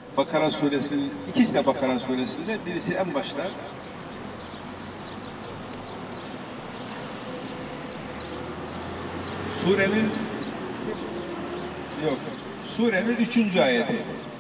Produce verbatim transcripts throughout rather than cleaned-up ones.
Bakara suresinin, ikisi de Bakara suresinde, birisi en başta. Surenin yok, surenin üçüncü ayeti.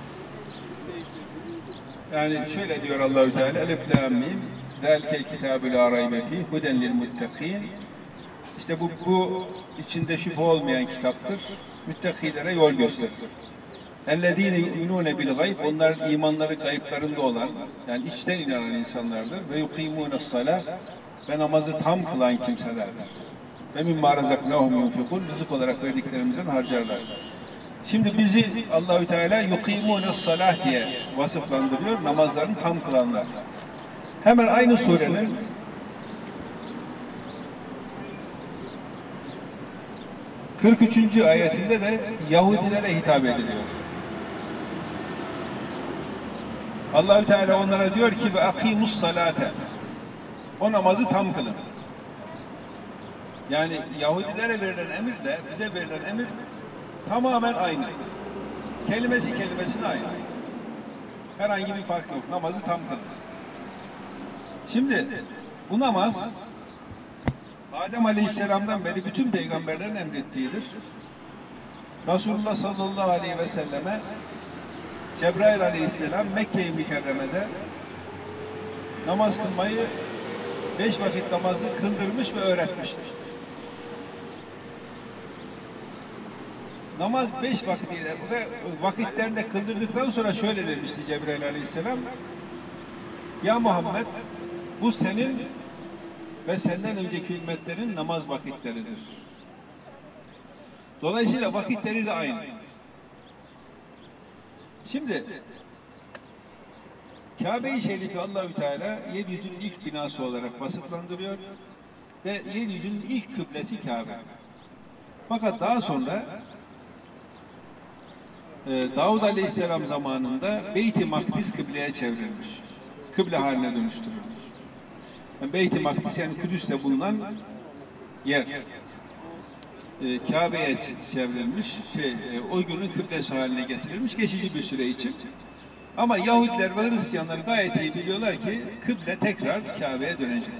Yani şöyle diyor Allahü Teala: Elif lam mim zâlikel kitâbü lâ raybe fîh huden lil muttakîn. İşte bu, bu içinde şüphe olmayan kitaptır. Müttakilere yol gösterir. اَلَّذ۪ينَ يُؤْمِنُونَ بِالْغَيْبِ Onlar imanları gayıplarında olan, yani içten inanan insanlardır. Ve يُقِيمُونَ الصَّلَاةِ Ve namazı tam kılan kimselerdir. Ve مِمَّا رَزَقْنَاهُمْ يُنْفِقُونَ Rızık olarak verdiklerimizden harcarlar. Şimdi bizi Allahü Teala يُقِيمُونَ الصَّلَاةِ diye vasıflandırıyor, namazlarını tam kılanlar. Hemen aynı surenin kırk üçüncü ayetinde de Yahudilere hitap ediliyor. Allahü Teala onlara diyor ki: ve akimus salate. O namazı tam kılın. Yani Yahudilere verilen emirle bize verilen emir tamamen aynı. Kelimesi kelimesine aynı. Herhangi bir fark yok. Namazı tam kılın. Şimdi bu namaz Adem Aleyhisselam'dan beri bütün peygamberlerin emrettiğidir. Resulullah sallallahu aleyhi ve selleme Cebrail Aleyhisselam Mekke-i Mükerreme'de namaz kılmayı, beş vakit namazı kıldırmış ve öğretmiştir. Namaz beş vaktiyle ve vakitlerinde kıldırdıktan sonra şöyle demişti Cebrail Aleyhisselam: ya Muhammed, bu senin ve senden önceki ümmetlerin namaz vakitleridir. Dolayısıyla vakitleri de aynı. Şimdi Kabe-i Şerif'i Allahü Teala yeryüzünün ilk binası olarak vasıflandırıyor ve yeryüzünün ilk kıblesi Kabe. Fakat daha sonra e, Davud Aleyhisselam zamanında Beyt-i Makdis kıbleye çevrilmiş. Kıble haline dönüştürülmüş. Yani Beyt-i Makdis, yani Kudüs'te bulunan yer. E, Kabe'ye çevrilmiş, şey, e, o günün kıblesi haline getirilmiş geçici bir süre için. Ama Yahudiler ve Hristiyanlar gayet iyi biliyorlar ki kıble tekrar Kabe'ye dönecek.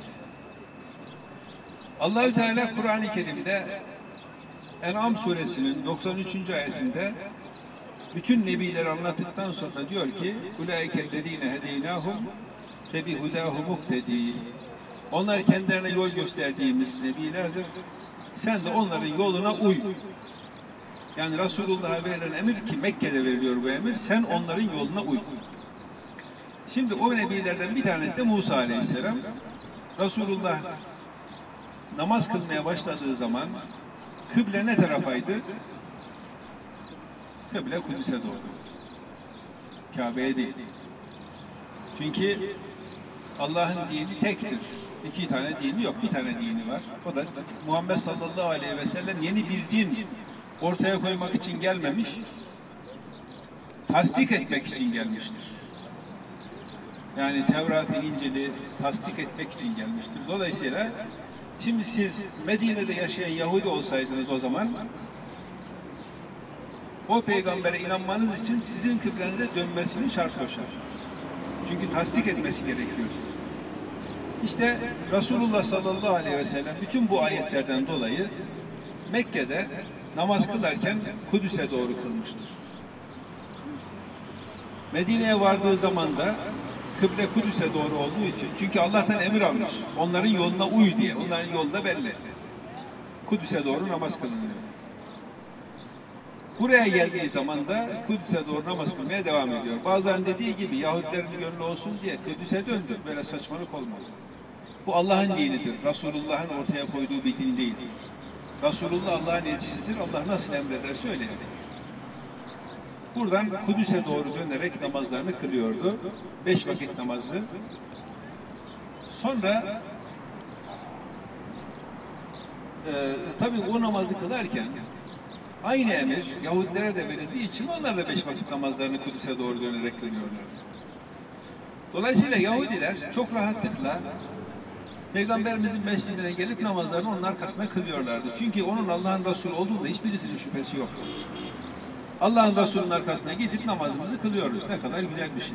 Allahü Teala Kur'an-ı Kerim'de En'am suresinin doksan üçüncü ayetinde bütün nebileri anlattıktan sonra diyor ki: "Ulaikellezine hedeynahum febihudahum muhtedi." Onlar kendilerine yol gösterdiğimiz nebilerdir. Sen de onların yoluna uy. Yani Resulullah'a verilen emir, ki Mekke'de veriliyor bu emir, sen onların yoluna uy. Şimdi o nebilerden bir tanesi de Musa Aleyhisselam. Resulullah namaz kılmaya başladığı zaman kıble ne tarafaydı? Kıble Kudüs'e doğru. Kabe'ye değil. Çünkü Allah'ın dini tektir. İki tane dini yok, bir tane dini var. O da Muhammed sallallahu aleyhi ve sellem yeni bir din ortaya koymak için gelmemiş, tasdik etmek için gelmiştir. Yani Tevrat-ı İncil'i tasdik etmek için gelmiştir. Dolayısıyla şimdi siz Medine'de yaşayan Yahudi olsaydınız o zaman, o peygambere inanmanız için sizin kıblenize dönmesini şart koşar. Çünkü tasdik etmesi gerekiyor. İşte Resulullah sallallahu aleyhi ve sellem bütün bu ayetlerden dolayı Mekke'de namaz kılarken Kudüs'e doğru kılmıştır. Medine'ye vardığı zaman da kıble Kudüs'e doğru olduğu için, çünkü Allah'tan emir almış, onların yoluna uy diye, onların yolda belli. Kudüs'e doğru namaz kılınıyor. Buraya geldiği zaman da Kudüs'e doğru namaz kılmaya devam ediyor. Bazılarının dediği gibi Yahudilerin gönlü olsun diye Kudüs'e döndü. Böyle saçmalık olmaz. Bu Allah'ın dinidir. Resulullah'ın ortaya koyduğu bir din değil. Resulullah Allah'ın elçisidir. Allah nasıl emrederse öyle. Buradan Kudüs'e doğru dönerek namazlarını kılıyordu. Beş vakit namazı. Sonra e, tabii o namazı kılarken aynı emir Yahudilere de verildiği için onlar da beş vakit namazlarını Kudüs'e doğru dönerek kılıyorlar. Dolayısıyla Yahudiler çok rahatlıkla Peygamberimizin mescidine gelip namazlarını onun arkasına kılıyorlardı. Çünkü onun Allah'ın Resulü olduğunda hiçbirisinin şüphesi yok. Allah'ın Resulü'nün arkasına gidip namazımızı kılıyoruz. Ne kadar güzel bir şey.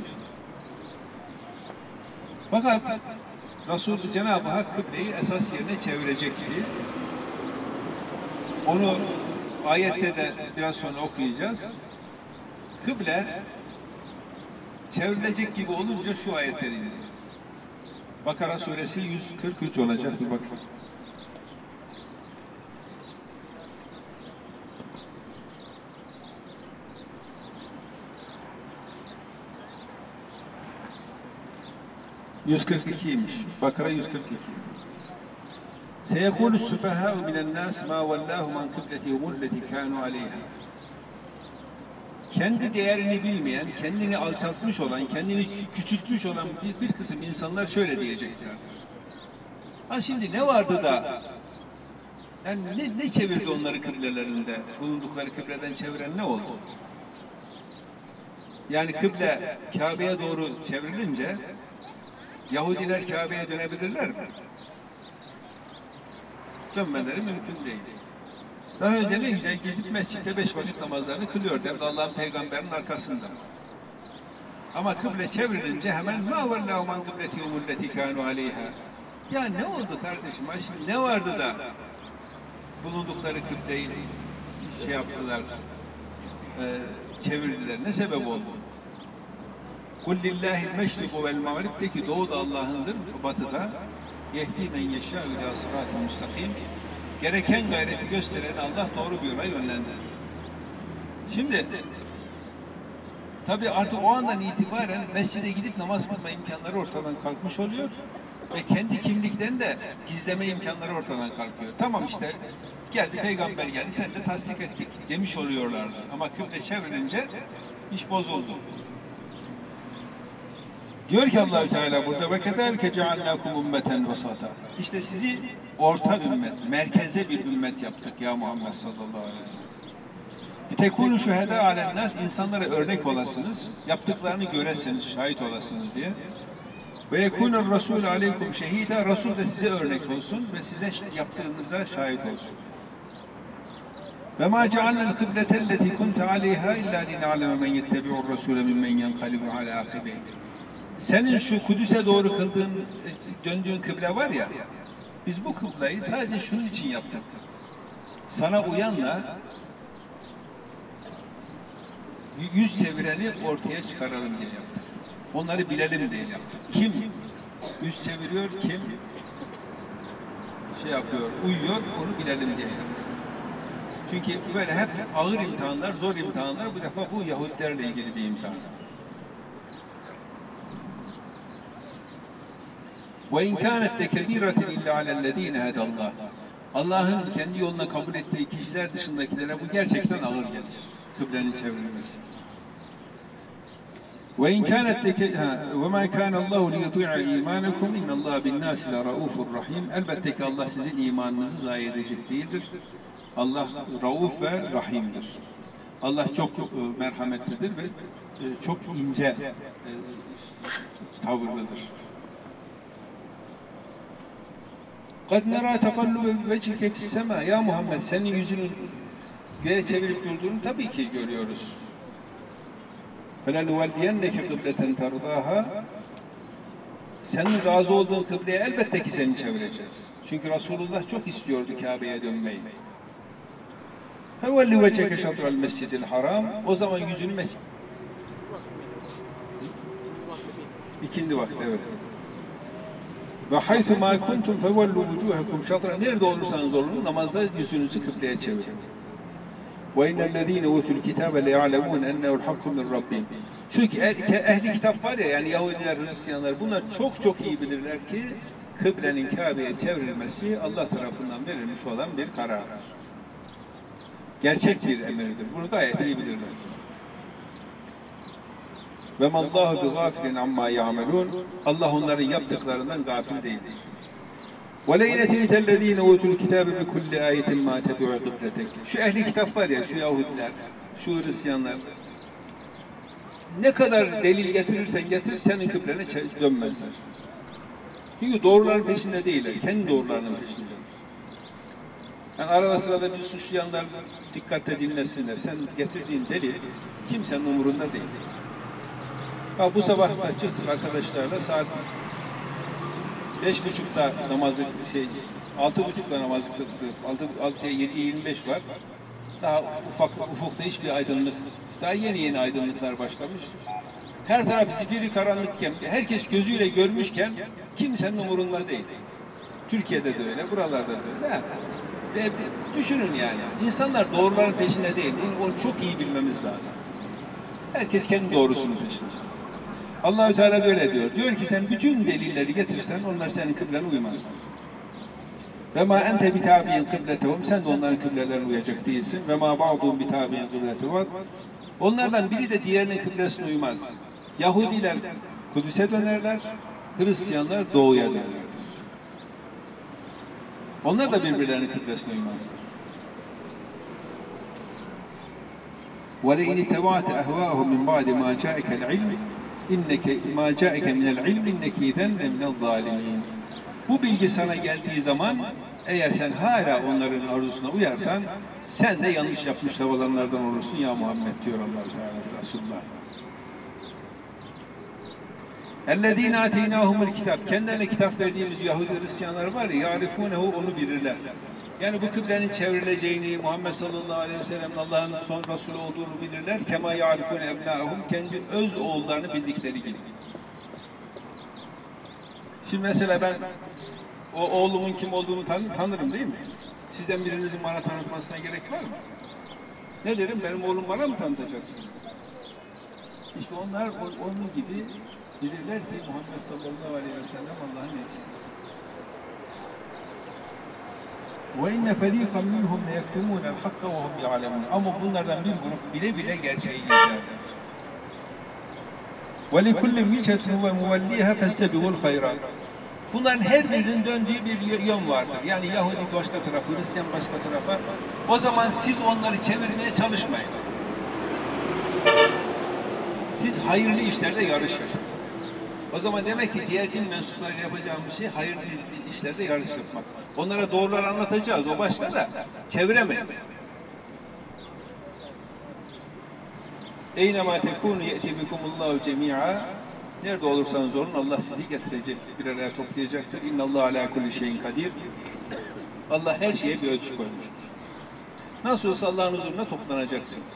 Fakat Resul Cenab-ı Hak kıbleyi esas yerine çevirecekti. Onu ayette de biraz sonra okuyacağız. Kıble çevrilecek gibi olunca şu ayetler indi. Bakara suresi yüz kırk üç olacak. Bir bakın. yüz kırk ikiymiş. Bakara yüz kırk iki. Seyekûlü süfehâ'u minennâs mâ vellâhu man kıbletihumul leti kânû aleyhâ. Kendi değerini bilmeyen, kendini alçaltmış olan, kendini küçültmüş olan bir, bir kısım insanlar şöyle diyeceklerdir. Ha şimdi ne vardı da, yani ne, ne çevirdi onları kıblelerinde, bulundukları kıbleden çeviren ne oldu? Yani kıble Kabe'ye doğru çevrilince, Yahudiler Kabe'ye dönebilirler mi? Dönmeleri mümkün değil. Daha önce ne güzel gidip mescitte beş vakit namazlarını kılıyordu. Hem de Allah'ın peygamberinin arkasında. Ama kıble çevrilince hemen مَا وَاللّٰهُ مَنْ قِبْلَتِهُمُ الَّتِي كَانُوا عَلَيْهَا. Ya ne oldu kardeşim? Şimdi ne vardı da bulundukları kıbleyi şey yaptılar, e, çevirdiler. Ne sebep oldu? قُلْ لِلّٰهِ الْمَشْرِقُ وَالْمَغْرِبِ de ki doğu da Allah'ındır, batıda يَهْدِي مَنْ يَشَاءُ اِلٰى صِرَاطٍ مُسْتَقِيمٍ. Gereken gayreti gösteren Allah doğru bir yola yönlendirir. Şimdi tabi artık o andan itibaren mescide gidip namaz kılma imkanları ortadan kalkmış oluyor ve kendi kimliklerini de gizleme imkanları ortadan kalkıyor. Tamam işte geldi peygamber geldi sen de tasdik ettik demiş oluyorlardı. Ama kıble çevrilince iş bozuldu. Diyor ki Allah-u Teala burada ve kederke cealnakum ummeten vasata. İşte sizi orta ümmet, merkezde bir ümmet yaptık ya Muhammed sallallahu aleyhi ve sellem. Tekûnü şühedâ alennâs, insanlara örnek olasınız, yaptıklarını göresiniz, şahit olasınız diye. Ve yekûnur rasûlü aleykum şehîdâ, Resul de size örnek olsun ve size yaptığınıza şahit olsun. Ve mâ cealnel kıbletelleti kunte aleyhâ illâ lina'leme men yettebi'ur rasûle mimmen yenqalibu alâ akibeyh. Senin şu Kudüs'e doğru kıldığın, döndüğün kıble var ya, biz bu kıbleyi sadece şunun için yaptık. Sana uyanla yüz çevireni ortaya çıkaralım diye yaptık. Onları bilelim diye yaptık. Kim yüz çeviriyor, kim şey yapıyor, uyuyor, onu bilelim diye yaptık. Çünkü böyle hep ağır imtihanlar, zor imtihanlar, bu defa bu Yahudilerle ilgili bir imtihan. وَاِنْ كَانَتْ تَكَب۪يرَةٍ اِلَّا عَلَى الَّذ۪ينَ هَدَى اللّٰهِ. Allah'ın kendi yoluna kabul ettiği kişiler dışındakilere bu gerçekten ağır gelir. Kıblenin çevrilmesi. وَاِنْ كَانَتْ وَمَا كَانَ اللّٰهُ لِيُطِيعَ اِيمَانَكُمْ اِنَّ اللّٰهَ بِالنَّاسِ لَرَؤُوفٌ رَحِيمٌ. Elbette ki Allah sizin imanınızı zayi edecek değildir. Allah rauf ve rahimdir. Allah çok merhametlidir ve çok ince tavırlıdır. قَدْ نَرَى تَقَلُّبَ وَجْهِكَ فِي السَّمَاءِ. Ya Muhammed senin yüzünü göğe çevirip durduğunu tabii ki görüyoruz. فَلَنُوَلِّيَنَّكَ قِبْلَةً تَرْضَاهَا. Senin razı olduğun kıbleye elbette ki seni çevireceğiz. Çünkü Resulullah çok istiyordu Kabe'ye dönmeyi. فَوَلِّ وَجْهَكَ شَطْرَ الْمَسْجِدِ الْحَرَامِ. O zaman yüzünü mescid... İkindi vakti, evet. Ve haythu ma kuntum fevellu vucuhakum şatra. Nerede olursanız olun namazda yüzünüzü kıbleye çevirin. Ve innellezîne utul kitâbe le'ya'lemûn ennehu'l hakku min rabbihim. Çünkü ehli kitap var ya, yani Yahudiler, Hristiyanlar, bunlar çok çok iyi bilirler ki kıblenin Kabe'ye çevrilmesi Allah tarafından verilmiş olan bir karardır. Gerçek bir emirdir. Bunu gayet iyi bilirler. Ve mallahu bi gafilin amma ya'melun. Allah onların yaptıklarından gafil değildir. Ve leynetillezine utul kitabe bi kulli ayetin ma tebi'u kıbletek. Şu ehli kitap var ya, şu Yahudiler, şu Hristiyanlar, ne kadar delil getirirsen getir, senin kıblene dönmezler. Çünkü doğruların peşinde değiller, kendi doğrularının peşinde. Yani arada sırada bir suçlayanlar dikkatle dinlesinler. Sen getirdiğin delil kimsenin umurunda değil. Ha, bu sabah da çıktık arkadaşlarla saat beş buçukta namazı şey altı buçukta namazı kıldık. Altı altı yedi yirmi beş var. Daha ufak ufukta hiçbir aydınlık. Daha yeni yeni aydınlıklar başlamış. Her taraf zifiri karanlıkken, herkes gözüyle görmüşken kimsenin umurunda değil. Türkiye'de de öyle, buralarda da öyle. Ve düşünün yani, insanlar doğruların peşinde değil, onu çok iyi bilmemiz lazım. Herkes kendi doğrusunun peşinde. Allah-u Teala böyle diyor. Diyor ki sen bütün delilleri getirsen onlar senin kıblene uymaz. Ve ma ente bitabi'in kıbletehum, sen de onların kıblelerine uyacak değilsin. Ve ma ba'dun bitabi'in kıbletehum. Onlardan biri de diğerinin kıblesine uymaz. Yahudiler Kudüs'e dönerler, Hristiyanlar doğuya dönerler. Onlar da birbirlerinin kıblesine uymazlar. وَلَئِنِ تَوَاتَ اَهْوَاهُمْ مِنْ بَعْدِ مَا جَاءَكَ الْعِلْمِ اِنَّكَ مَا جَاءَكَ مِنَ الْعِلْمِ اِنَّكِ اِذَنْ مِنَ الظَّالِمِينَ. Bu bilgi sana geldiği zaman eğer sen hala onların arzusuna uyarsan sen de yanlış yapmış olanlardan olursun ya Muhammed diyor Allah-u Teala Resulullah. اَلَّذ۪ينَ اَتَيْنَاهُمُ الْكِتاب. Kendilerine kitap verdiğimiz Yahudi Hristiyanlar var ya, يَعْرِفُونَهُ, onu bilirler. Yani bu kıblenin çevrileceğini, Muhammed sallallahu aleyhi ve sellem'in Allah'ın son Resulü olduğunu bilirler. كَمَا يَعْرِفُونَ اَبْنَاهُمْ, kendi öz oğullarını bildikleri gibi. Şimdi mesela ben o oğlumun kim olduğunu tan tanırım değil mi? Sizden birinizin bana tanıtmasına gerek var mı? Ne derim? Benim oğlum bana mı tanıtacaksın? İşte onlar onun gibi bilirler ki Muhammed sallallahu aleyhi ve sellem Allah'ın elçisi. وَاِنَّ فَر۪يقًا مِنْهُمْ لَيَكْتُمُونَ الْحَقَّ وَهُمْ يَعْلَمُونَ. Ama bunlardan bir grup bile bile gerçeği gizlerler. وَلِكُلِّ وِجْهَةٌ وَمُوَلِّيهَا فَاسْتَبِقُوا الْخَيْرَاتِ. Bunların her birinin döndüğü bir yön vardır. Yani Yahudi başka tarafa, Hristiyan başka tarafa. O zaman siz onları çevirmeye çalışmayın. Siz hayırlı işlerde yarışın. O zaman demek ki diğer din mensupları yapacağımız şey hayırlı işlerde yarış yapmak. Onlara doğruları anlatacağız, o başka da çeviremeyiz. Eynema tekunu ye'ti bikumullahu cemi'a. Nerede olursanız olun Allah sizi getirecek, bir araya toplayacaktır. İnnallahu ala kulli şeyin kadir. Allah her şeye bir ölçü koymuştur. Nasıl olsa Allah'ın huzuruna toplanacaksınız.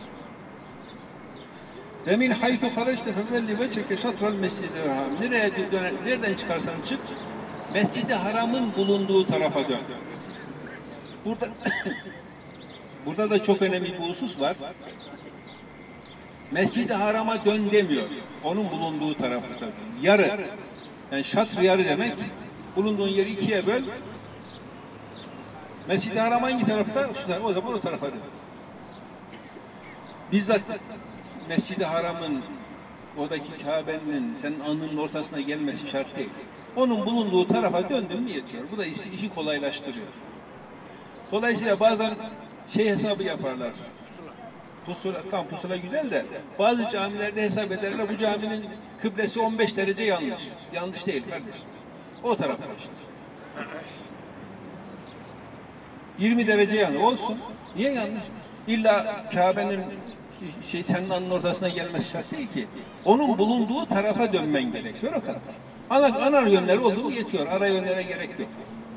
Ve min haytu harajte fevelli veceke şatral mescid-i haram. Nereye döner, nereden çıkarsan çık, Mescid-i Haram'ın bulunduğu tarafa dön. Burada burada da çok önemli bir husus var. Mescid-i Haram'a dön demiyor. Onun bulunduğu tarafta dön. Yarı. Yani şatr yarı demek. Bulunduğun yeri ikiye böl. Mescid-i Haram hangi tarafta? Şu tarafa, o zaman o tarafa dön. Bizzat Mescid-i Haram'ın, oradaki Kabe'nin senin alnının ortasına gelmesi şart değil. Onun bulunduğu tarafa döndün mü yetiyor. Bu da işi, işi kolaylaştırıyor. Dolayısıyla bazen şey hesabı yaparlar. Pusula, tam pusula güzel de bazı camilerde hesap ederler, bu caminin kıblesi on beş derece yanlış. Yanlış değil kardeşim. O tarafa işte. yirmi derece yanlış olsun. Niye yanlış? İlla Kabe'nin şey senin alnının ortasına gelmesi şart değil ki. Onun bulunduğu tarafa dönmen gerekiyor o kadar. Ana, ana yönleri oldu mu yetiyor. Ara yönlere gerek yok.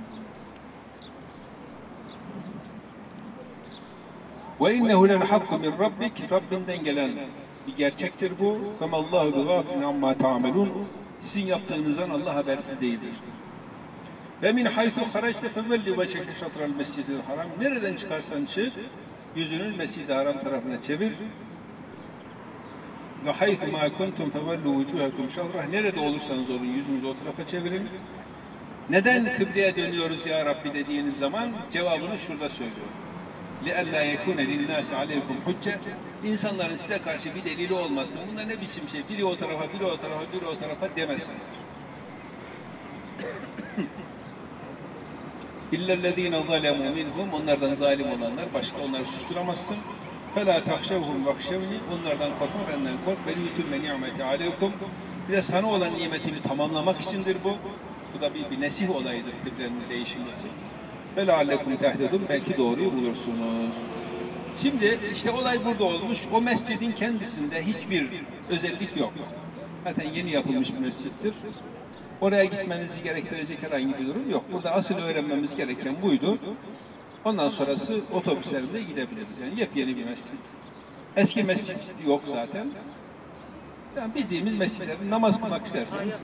Ve innehu lel hakku min rabbik. Rabbinden gelen bir gerçektir bu. Ve mallahu bi gafilin amma ta'melun. Sizin yaptığınızdan Allah habersiz değildir. Ve min haythu harajte fevelli veceke şatral mescidil haram. Nereden çıkarsan çık, yüzünü Mescid-i Haram tarafına çevir. Ve haythu ma kuntum fevellu vucuhakum şatrah. Nerede olursanız olun yüzünüzü o tarafa çevirin. Neden kıbleye dönüyoruz ya Rabbi dediğiniz zaman cevabını şurada söylüyor. لِأَلَّا يَكُونَ لِلنَّاسِ عَلَيْكُمْ حُجَّةً. İnsanların size karşı bir delili olmasın. Bunlar ne biçim şey? Biri o tarafa, biri o tarafa, biri o tarafa demesinler. İllellezîne zâlemû minhum. Onlardan zalim olanlar, başka onları susturamazsın. فَلَا تَخْشَوْهُمْ وَخْشَوْنِ. Onlardan korkma, benden kork. وَلِيُتُمَّ نِعْمَةِ عَلَيْكُمْ. Bir de sana olan nimetimi tamamlamak içindir bu. Bu da bir, bir nesih olayıdır kıblenin değişmesi. Ve leallekum tehtedun, belki doğruyu bulursunuz. Şimdi işte olay burada olmuş. O mescidin kendisinde hiçbir özellik yok. Zaten yeni yapılmış bir mescittir. Oraya gitmenizi gerektirecek herhangi bir durum yok. Burada asıl öğrenmemiz gereken buydu. Ondan sonrası otobüslerle gidebiliriz. Yani yepyeni bir mescit. Eski mescit yok zaten. Yani bildiğimiz mescitlerin namaz kılmak isterseniz